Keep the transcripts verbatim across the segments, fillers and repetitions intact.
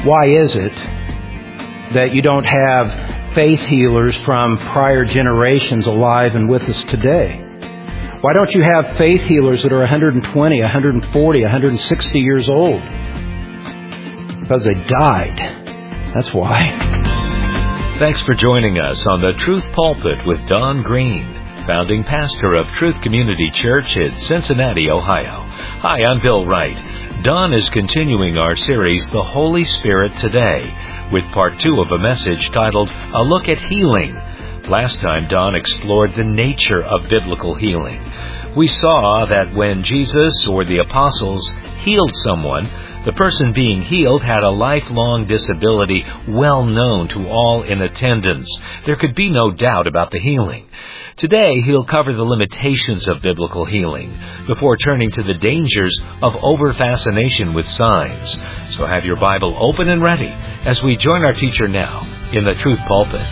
Why is it that you don't have faith healers from prior generations alive and with us today? Why don't you have faith healers that are one hundred twenty, one hundred forty, one hundred sixty years old? Because they died. That's why. Thanks for joining us on the Truth Pulpit with Don Green, founding pastor of Truth Community Church in Cincinnati, Ohio. Hi, I'm Bill Wright. Don is continuing our series, The Holy Spirit Today, with part two of a message titled, A Look at Healing. Last time, Don explored the nature of biblical healing. We saw that when Jesus or the apostles healed someone, the person being healed had a lifelong disability well known to all in attendance. There could be no doubt about the healing. Today, he'll cover the limitations of biblical healing before turning to the dangers of over-fascination with signs. So have your Bible open and ready as we join our teacher now in the Truth Pulpit.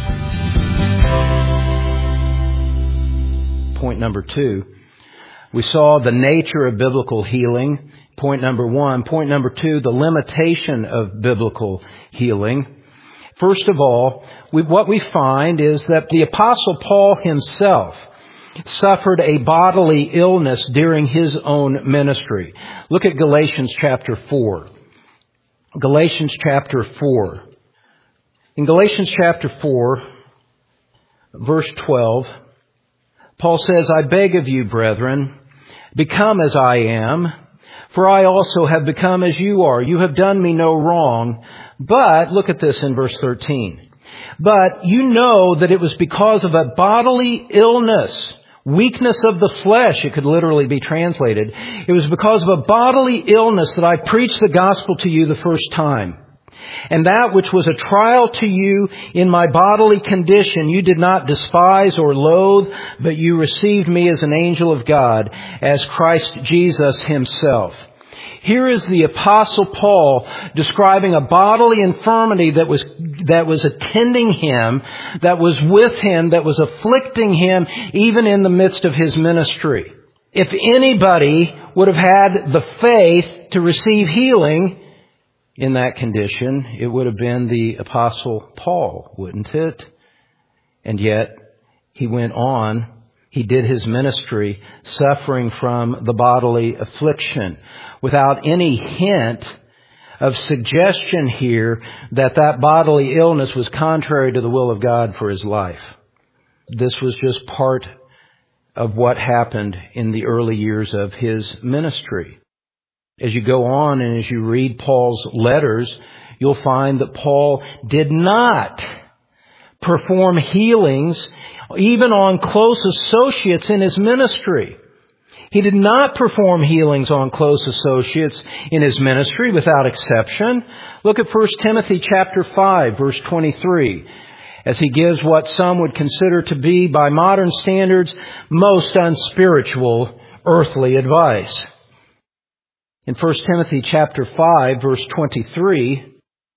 Point number two, we saw the nature of biblical healing. Point number one. Point number two, the limitation of biblical healing. First of all, we, what we find is that the Apostle Paul himself suffered a bodily illness during his own ministry. Look at Galatians chapter four. Galatians chapter four. In Galatians chapter four, verse twelve, Paul says, I beg of you, brethren, become as I am, for I also have become as you are. You have done me no wrong. But, look at this in verse thirteen. But you know that it was because of a bodily illness, weakness of the flesh, it could literally be translated. It was because of a bodily illness that I preached the gospel to you the first time. And that which was a trial to you in my bodily condition, you did not despise or loathe, but you received me as an angel of God, as Christ Jesus himself. Here is the Apostle Paul describing a bodily infirmity that was that was attending him, that was with him, that was afflicting him even in the midst of his ministry. If anybody would have had the faith to receive healing in that condition, it would have been the Apostle Paul, wouldn't it? And yet, he went on, he did his ministry suffering from the bodily affliction without any hint of suggestion here that that bodily illness was contrary to the will of God for his life. This was just part of what happened in the early years of his ministry. As you go on and as you read Paul's letters, you'll find that Paul did not perform healings even on close associates in his ministry. He did not perform healings on close associates in his ministry without exception. Look at First Timothy chapter five, verse twenty-three, as he gives what some would consider to be, by modern standards, most unspiritual earthly advice. In First Timothy chapter five, verse twenty-three,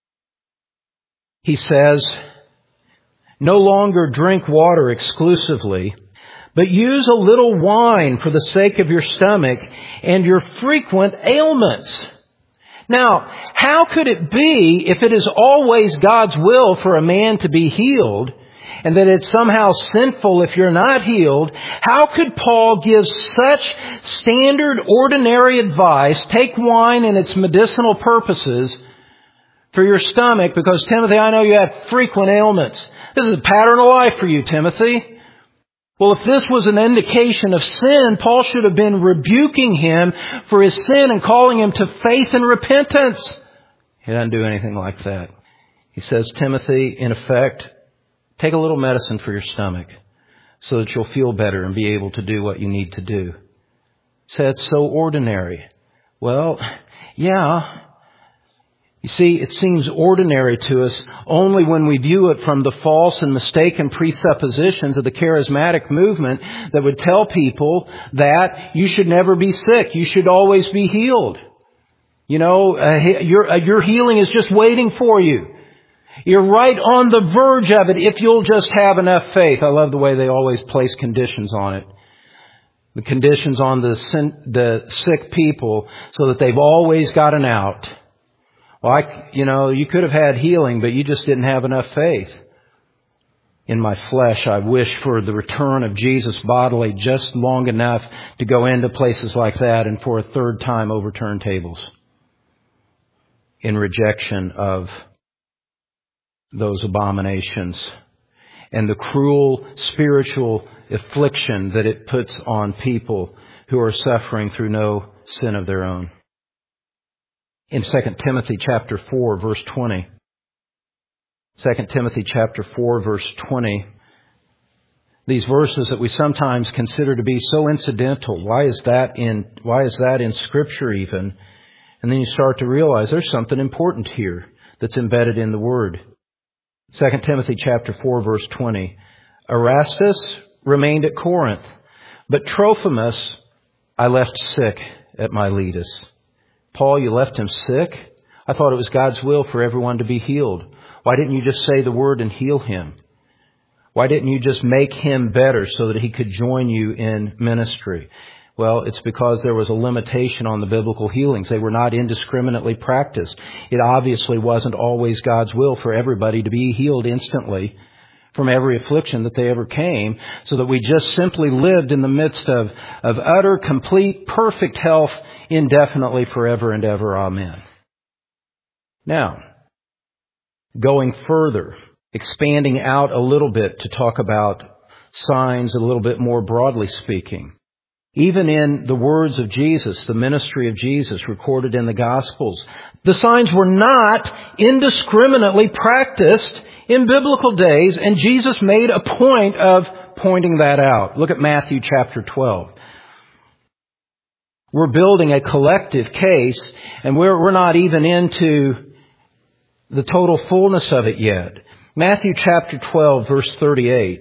he says, no longer drink water exclusively, but use a little wine for the sake of your stomach and your frequent ailments. Now, how could it be, if it is always God's will for a man to be healed, and that it's somehow sinful if you're not healed, how could Paul give such standard, ordinary advice, take wine and its medicinal purposes for your stomach, because, Timothy, I know you have frequent ailments. This is a pattern of life for you, Timothy. Well, if this was an indication of sin, Paul should have been rebuking him for his sin and calling him to faith and repentance. He doesn't do anything like that. He says, Timothy, in effect, take a little medicine for your stomach so that you'll feel better and be able to do what you need to do. Say, it's so ordinary. Well, yeah. You see, it seems ordinary to us only when we view it from the false and mistaken presuppositions of the charismatic movement that would tell people that you should never be sick. You should always be healed. You know, uh, your, uh, your healing is just waiting for you. You're right on the verge of it if you'll just have enough faith. I love the way they always place conditions on it. The conditions on the, sin, the sick people so that they've always got an out. Well, I, you know, you could have had healing, but you just didn't have enough faith. In my flesh, I wish for the return of Jesus bodily just long enough to go into places like that and for a third time overturn tables in rejection of those abominations and the cruel spiritual affliction that it puts on people who are suffering through no sin of their own. In Second Timothy chapter four, verse twenty, Second Timothy chapter four, verse twenty, these verses that we sometimes consider to be so incidental. Why is that in, why is that in Scripture even? And then you start to realize there's something important here that's embedded in the Word. Second Timothy chapter four, verse twenty, Erastus remained at Corinth, but Trophimus I left sick at Miletus. Paul, you left him sick? I thought it was God's will for everyone to be healed. Why didn't you just say the word and heal him? Why didn't you just make him better so that he could join you in ministry? Well, it's because there was a limitation on the biblical healings. They were not indiscriminately practiced. It obviously wasn't always God's will for everybody to be healed instantly from every affliction that they ever came, so that we just simply lived in the midst of, of utter, complete, perfect health indefinitely forever and ever. Amen. Now, going further, expanding out a little bit to talk about signs a little bit more broadly speaking. Even in the words of Jesus, the ministry of Jesus recorded in the Gospels, the signs were not indiscriminately practiced in biblical days, and Jesus made a point of pointing that out. Look at Matthew chapter twelve. We're building a collective case, and we're, we're not even into the total fullness of it yet. Matthew chapter twelve, verse thirty-eight.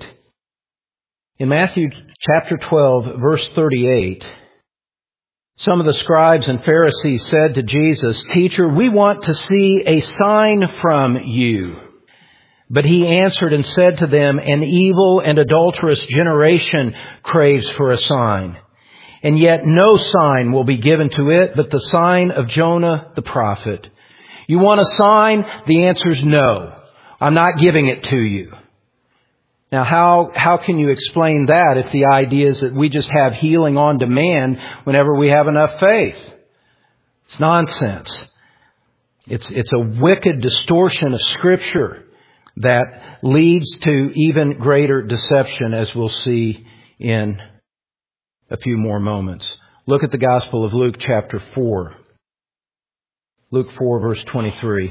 In Matthew chapter twelve, verse thirty-eight, some of the scribes and Pharisees said to Jesus, "Teacher, we want to see a sign from you." But he answered and said to them, "An evil and adulterous generation craves for a sign, and yet no sign will be given to it but the sign of Jonah the prophet. You want a sign? The answer is no. I'm not giving it to you." Now, how, how can you explain that if the idea is that we just have healing on demand whenever we have enough faith? It's nonsense. It's, it's a wicked distortion of Scripture that leads to even greater deception, as we'll see in a few more moments. Look at the Gospel of Luke chapter four. Luke four, verse twenty-three.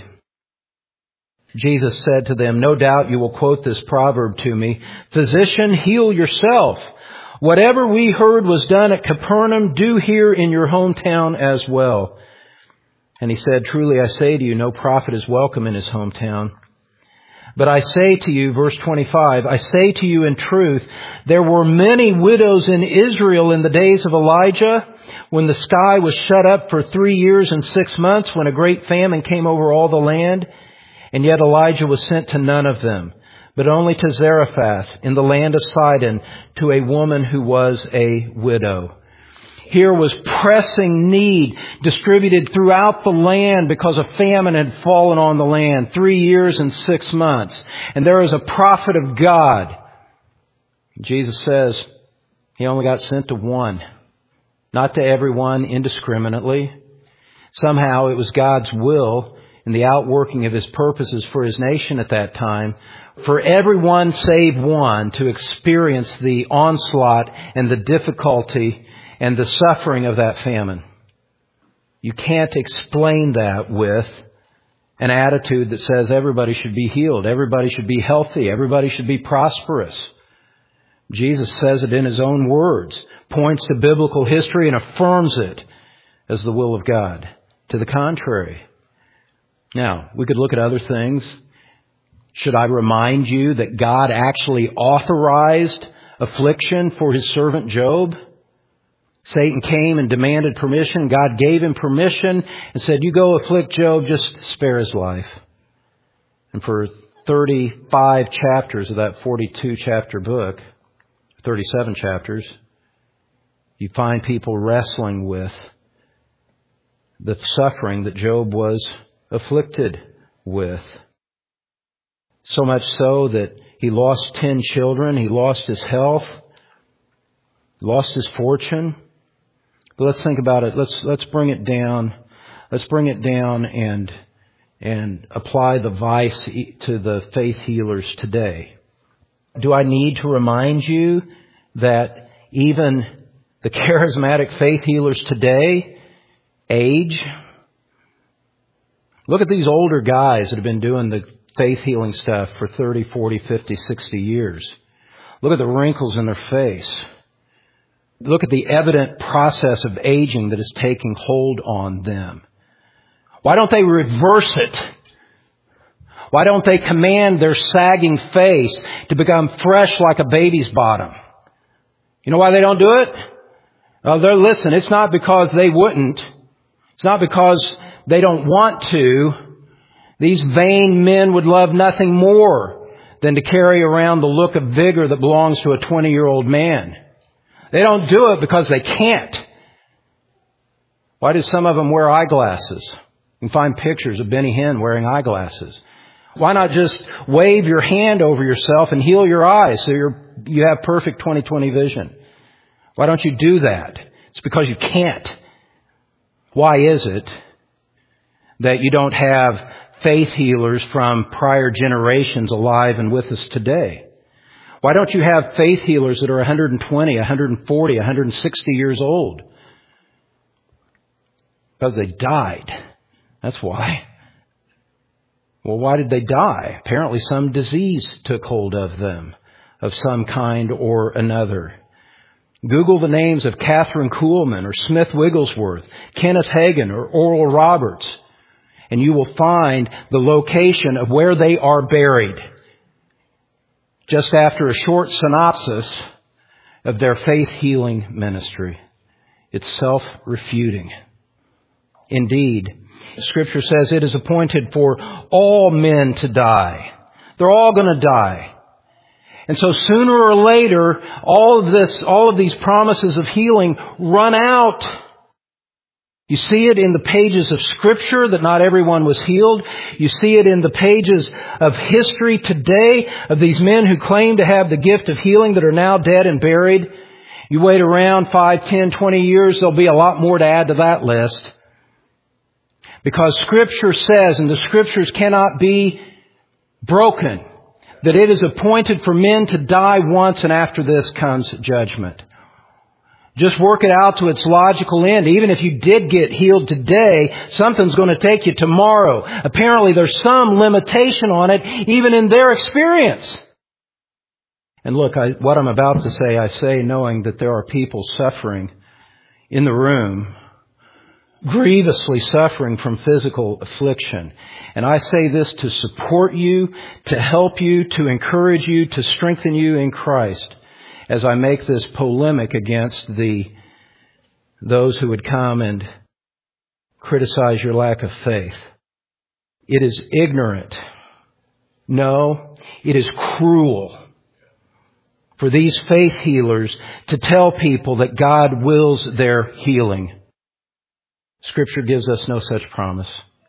Jesus said to them, "No doubt you will quote this proverb to me, 'Physician, heal yourself. Whatever we heard was done at Capernaum, do here in your hometown as well.' And he said, 'Truly I say to you, no prophet is welcome in his hometown. But I say to you,'" verse twenty-five, "I say to you in truth, there were many widows in Israel in the days of Elijah, when the sky was shut up for three years and six months, when a great famine came over all the land. And yet Elijah was sent to none of them, but only to Zarephath in the land of Sidon, to a woman who was a widow." Here was pressing need distributed throughout the land because a famine had fallen on the land, three years and six months. And there is a prophet of God. Jesus says he only got sent to one, not to everyone indiscriminately. Somehow it was God's will in the outworking of his purposes for his nation at that time, for everyone save one to experience the onslaught and the difficulty and the suffering of that famine. You can't explain that with an attitude that says everybody should be healed, everybody should be healthy, everybody should be prosperous. Jesus says it in his own words, points to biblical history and affirms it as the will of God. To the contrary. Now, we could look at other things. Should I remind you that God actually authorized affliction for his servant Job? Satan came and demanded permission. God gave him permission and said, "You go afflict Job, just spare his life." And for thirty-five chapters of that forty-two chapter book, thirty-seven chapters, you find people wrestling with the suffering that Job was afflicted with. So much so that he lost ten children, he lost his health, lost his fortune. But let's think about it. Let's let's bring it down. Let's bring it down and and apply the vice to the faith healers today. Do I need to remind you that even the charismatic faith healers today age? Look at these older guys that have been doing the faith healing stuff for thirty, forty, fifty, sixty years. Look at the wrinkles in their face. Look at the evident process of aging that is taking hold on them. Why don't they reverse it? Why don't they command their sagging face to become fresh like a baby's bottom? You know why they don't do it? Well, they're, listen, it's not because they wouldn't. It's not because they don't want to. These vain men would love nothing more than to carry around the look of vigor that belongs to a twenty-year-old man. They don't do it because they can't. Why do some of them wear eyeglasses? You can find pictures of Benny Hinn wearing eyeglasses. Why not just wave your hand over yourself and heal your eyes so you're, you have perfect twenty twenty vision? Why don't you do that? It's because you can't. Why is it that you don't have faith healers from prior generations alive and with us today? Why don't you have faith healers that are one hundred twenty, one hundred forty, one hundred sixty years old? Because they died. That's why. Well, why did they die? Apparently some disease took hold of them of some kind or another. Google the names of Catherine Kuhlman or Smith Wigglesworth, Kenneth Hagin or Oral Roberts, and you will find the location of where they are buried. Just after a short synopsis of their faith healing ministry. It's self-refuting. Indeed, Scripture says it is appointed for all men to die. They're all going to die. And so sooner or later, all of this, all of these promises of healing run out. You see it in the pages of Scripture that not everyone was healed. You see it in the pages of history today of these men who claim to have the gift of healing that are now dead and buried. You wait around five, ten, twenty years, there'll be a lot more to add to that list. Because Scripture says, and the Scriptures cannot be broken, that it is appointed for men to die once and after this comes judgment. Just work it out to its logical end. Even if you did get healed today, something's going to take you tomorrow. Apparently there's some limitation on it, even in their experience. And look, I, what I'm about to say, I say knowing that there are people suffering in the room, grievously suffering from physical affliction. And I say this to support you, to help you, to encourage you, to strengthen you in Christ. As I make this polemic against the those who would come and criticize your lack of faith. It is ignorant. No, it is cruel for these faith healers to tell people that God wills their healing. Scripture gives us no such promise.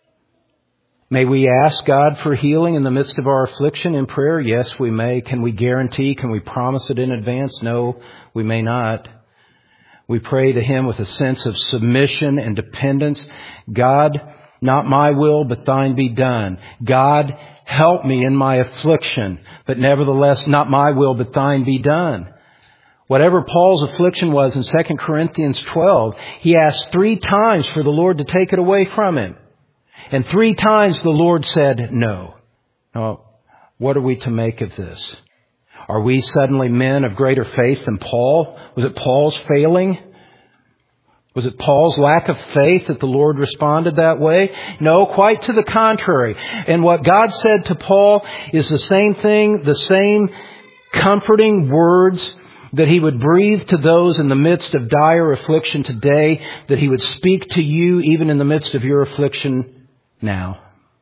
May we ask God for healing in the midst of our affliction in prayer? Yes, we may. Can we guarantee? Can we promise it in advance? No, we may not. We pray to Him with a sense of submission and dependence. God, not my will, but thine be done. God, help me in my affliction, but nevertheless, not my will, but thine be done. Whatever Paul's affliction was in Second Corinthians twelve, he asked three times for the Lord to take it away from him. And three times the Lord said no. Now, what are we to make of this? Are we suddenly men of greater faith than Paul? Was it Paul's failing? Was it Paul's lack of faith that the Lord responded that way? No, quite to the contrary. And what God said to Paul is the same thing, the same comforting words that He would breathe to those in the midst of dire affliction today, that He would speak to you even in the midst of your affliction now.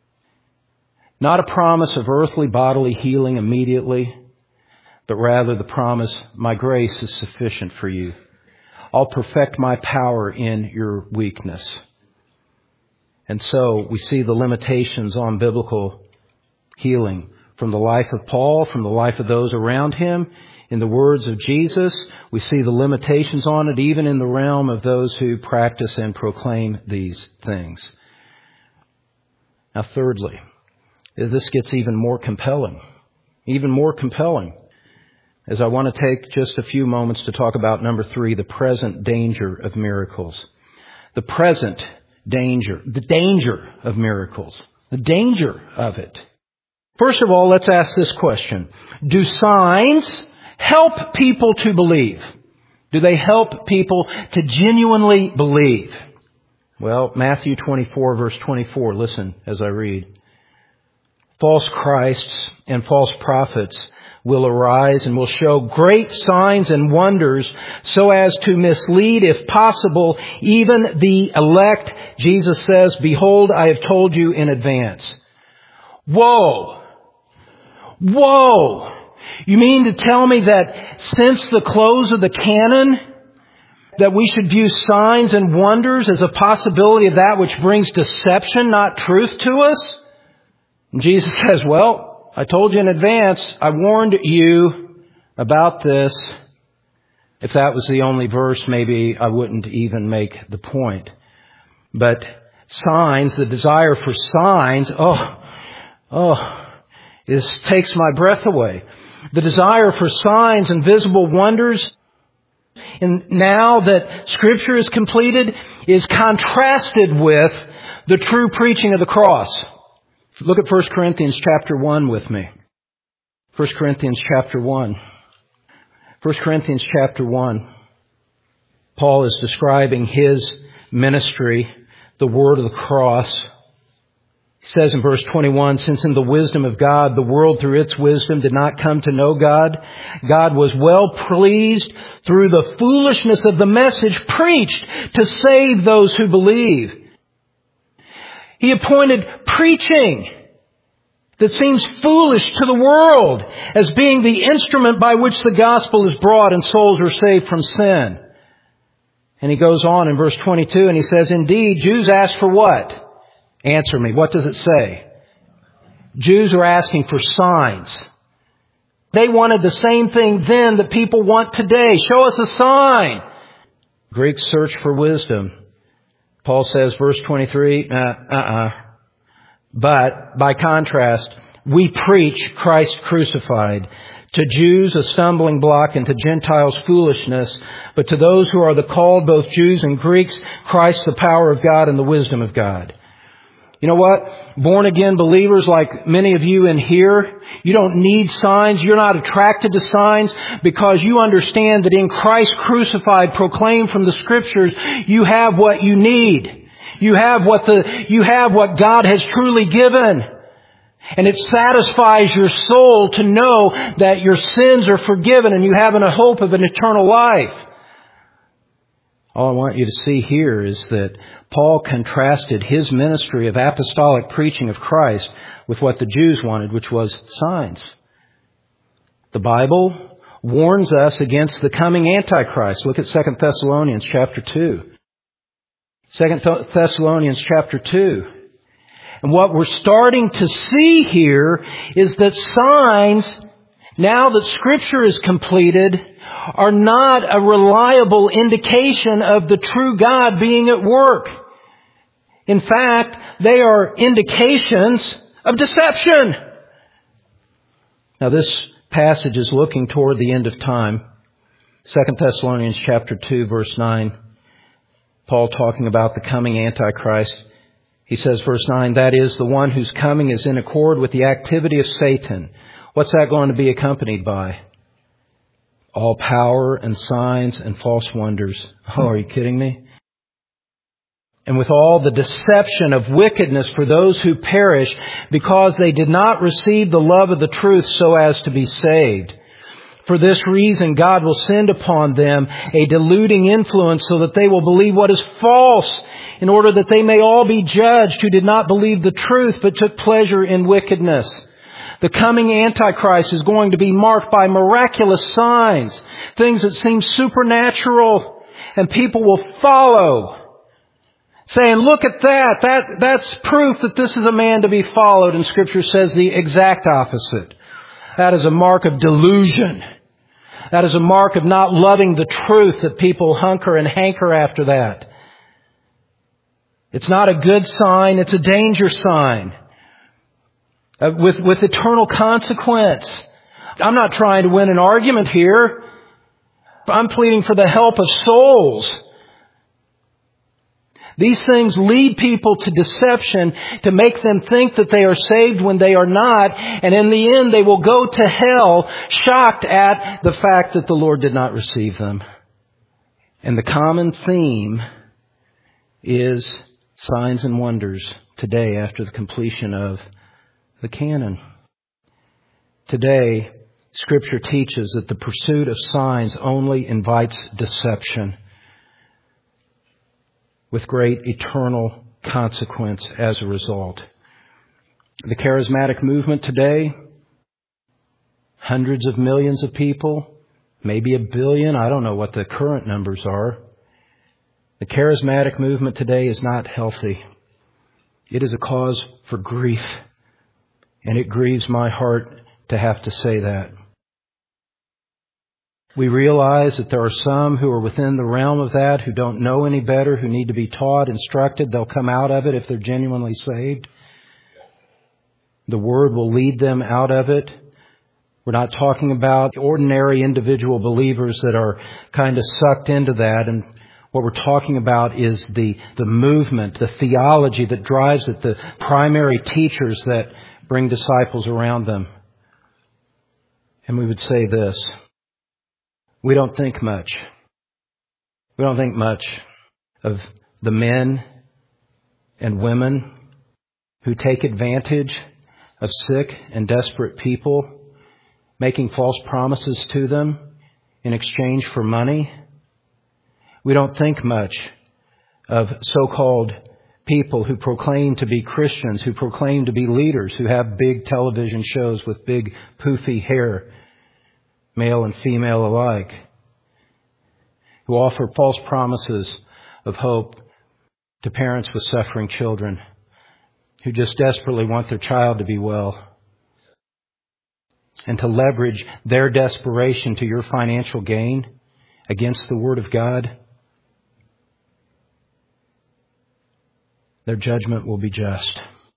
Not a promise of earthly bodily healing immediately, but rather the promise, my grace is sufficient for you. I'll perfect my power in your weakness. And so we see the limitations on biblical healing from the life of Paul, from the life of those around him. In the words of Jesus, we see the limitations on it even in the realm of those who practice and proclaim these things. Now, thirdly, this gets even more compelling, even more compelling, as I want to take just a few moments to talk about number three, the present danger of miracles. The present danger, the danger of miracles, the danger of it. First of all, let's ask this question. Do signs help people to believe? Do they help people to genuinely believe? Well, Matthew twenty-four, verse twenty-four, listen as I read. False Christs and false prophets will arise and will show great signs and wonders so as to mislead, if possible, even the elect. Jesus says, behold, I have told you in advance. Whoa! Whoa! You mean to tell me that since the close of the canon, that we should view signs and wonders as a possibility of that which brings deception, not truth to us? And Jesus says, well, I told you in advance, I warned you about this. If that was the only verse, maybe I wouldn't even make the point. But signs, the desire for signs, oh, oh, this takes my breath away. The desire for signs and visible wonders, and now that Scripture is completed, is contrasted with the true preaching of the cross. Look at First Corinthians chapter one with me. First Corinthians chapter one. First Corinthians chapter one. Paul is describing his ministry, the word of the cross. He says in verse twenty-one, since in the wisdom of God, the world through its wisdom did not come to know God, God was well pleased through the foolishness of the message preached to save those who believe. He appointed preaching that seems foolish to the world as being the instrument by which the gospel is brought and souls are saved from sin. And he goes on in verse twenty-two and he says, indeed, Jews ask for what? Answer me. What does it say? Jews are asking for signs. They wanted the same thing then that people want today. Show us a sign. Greeks search for wisdom. Paul says, verse twenty-three, uh, uh-uh. But, by contrast, we preach Christ crucified. To Jews a stumbling block and to Gentiles foolishness. But to those who are the called, both Jews and Greeks, Christ the power of God and the wisdom of God. You know what? Born again believers like many of you in here, you don't need signs. You're not attracted to signs because you understand that in Christ crucified, proclaimed from the Scriptures, you have what you need. You have what the, you have what God has truly given. And it satisfies your soul to know that your sins are forgiven and you have a hope of an eternal life. All I want you to see here is that Paul contrasted his ministry of apostolic preaching of Christ with what the Jews wanted, which was signs. The Bible warns us against the coming Antichrist. Look at Second Thessalonians chapter two. Second Thessalonians chapter two. And what we're starting to see here is that signs, now that Scripture is completed, are not a reliable indication of the true God being at work. In fact, they are indications of deception. Now this passage is looking toward the end of time. Second Thessalonians chapter two, verse nine. Paul talking about the coming Antichrist. He says, verse nine, that is, the one whose coming is in accord with the activity of Satan. What's that going to be accompanied by? All power and signs and false wonders. Oh, are you kidding me? And with all the deception of wickedness for those who perish because they did not receive the love of the truth so as to be saved. For this reason, God will send upon them a deluding influence so that they will believe what is false, in order that they may all be judged who did not believe the truth but took pleasure in wickedness. The coming Antichrist is going to be marked by miraculous signs, things that seem supernatural, and people will follow. saying, look at that. That, that's proof that this is a man to be followed. And Scripture says the exact opposite. That is a mark of delusion. That is a mark of not loving the truth, that people hunker and hanker after that. It's not a good sign. It's a danger sign uh, with, with eternal consequence. I'm not trying to win an argument here. I'm pleading for the help of souls. These things lead people to deception, to make them think that they are saved when they are not. And in the end, they will go to hell shocked at the fact that the Lord did not receive them. And the common theme is signs and wonders today after the completion of the canon. Today, Scripture teaches that the pursuit of signs only invites deception, with great eternal consequence as a result. The charismatic movement today, hundreds of millions of people, maybe a billion, I don't know what the current numbers are. The charismatic movement today is not healthy. It is a cause for grief, and it grieves my heart to have to say that. We realize that there are some who are within the realm of that, who don't know any better, who need to be taught, instructed. They'll come out of it if they're genuinely saved. The Word will lead them out of it. We're not talking about ordinary individual believers that are kind of sucked into that. And what we're talking about is the, the movement, the theology that drives it, the primary teachers that bring disciples around them. And we would say this. We don't think much. We don't think much of the men and women who take advantage of sick and desperate people, making false promises to them in exchange for money. We don't think much of so-called people who proclaim to be Christians, who proclaim to be leaders, who have big television shows with big poofy hair, male and female alike, who offer false promises of hope to parents with suffering children, who just desperately want their child to be well, and to leverage their desperation to your financial gain against the Word of God. Their judgment will be just.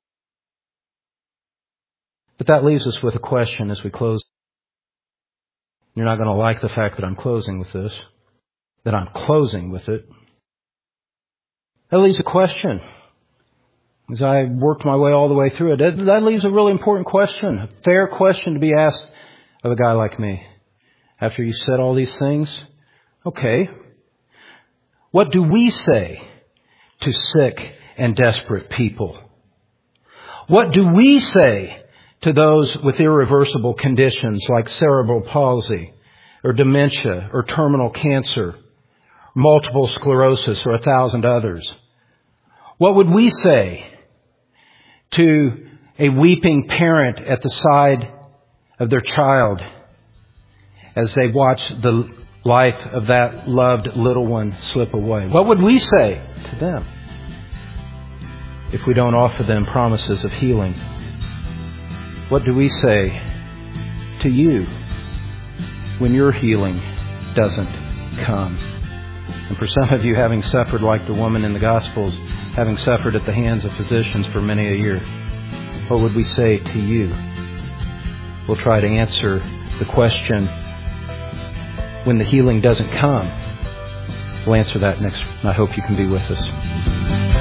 But that leaves us with a question as we close. You're not going to like the fact that I'm closing with this, that I'm closing with it. That leaves a question. As I worked my way all the way through it, that, that leaves a really important question, a fair question to be asked of a guy like me. After you've said all these things, okay, what do we say to sick and desperate people? What do we say to those with irreversible conditions like cerebral palsy or dementia or terminal cancer, multiple sclerosis or a thousand others? What would we say to a weeping parent at the side of their child as they watch the life of that loved little one slip away? What would we say to them if we don't offer them promises of healing? What do we say to you when your healing doesn't come? And for some of you, having suffered like the woman in the Gospels, having suffered at the hands of physicians for many a year, what would we say to you? We'll try to answer the question, when the healing doesn't come. We'll answer that next. I hope you can be with us.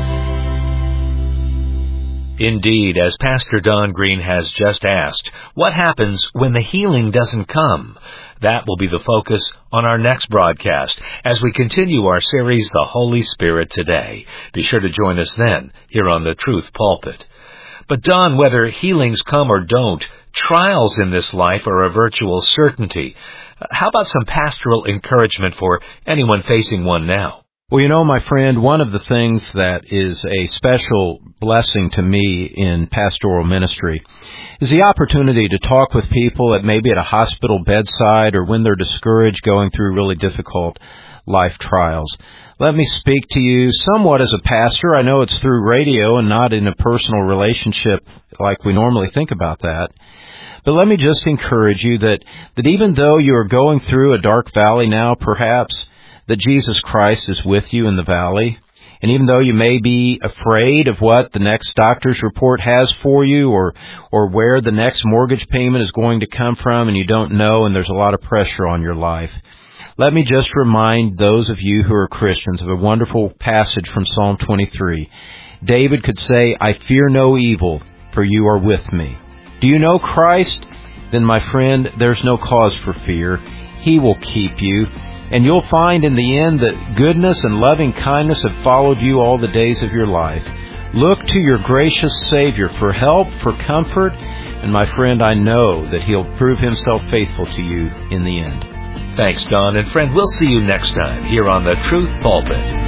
Indeed, as Pastor Don Green has just asked, what happens when the healing doesn't come? That will be the focus on our next broadcast as we continue our series, The Holy Spirit Today. Be sure to join us then here on the Truth Pulpit. But Don, whether healings come or don't, trials in this life are a virtual certainty. How about some pastoral encouragement for anyone facing one now? Well, you know, my friend, one of the things that is a special blessing to me in pastoral ministry is the opportunity to talk with people at maybe at a hospital bedside or when they're discouraged going through really difficult life trials. Let me speak to you somewhat as a pastor. I know it's through radio and not in a personal relationship like we normally think about that. But let me just encourage you that, that even though you are going through a dark valley now, perhaps, that Jesus Christ is with you in the valley. And even though you may be afraid of what the next doctor's report has for you, or or where the next mortgage payment is going to come from, and you don't know, and there's a lot of pressure on your life, let me just remind those of you who are Christians of a wonderful passage from Psalm twenty-three. David could say, I fear no evil, for you are with me. Do you know Christ? Then, my friend, there's no cause for fear. He will keep you. And you'll find in the end that goodness and loving kindness have followed you all the days of your life. Look to your gracious Savior for help, for comfort, and my friend, I know that He'll prove Himself faithful to you in the end. Thanks, Don. And friend, we'll see you next time here on the Truth Pulpit.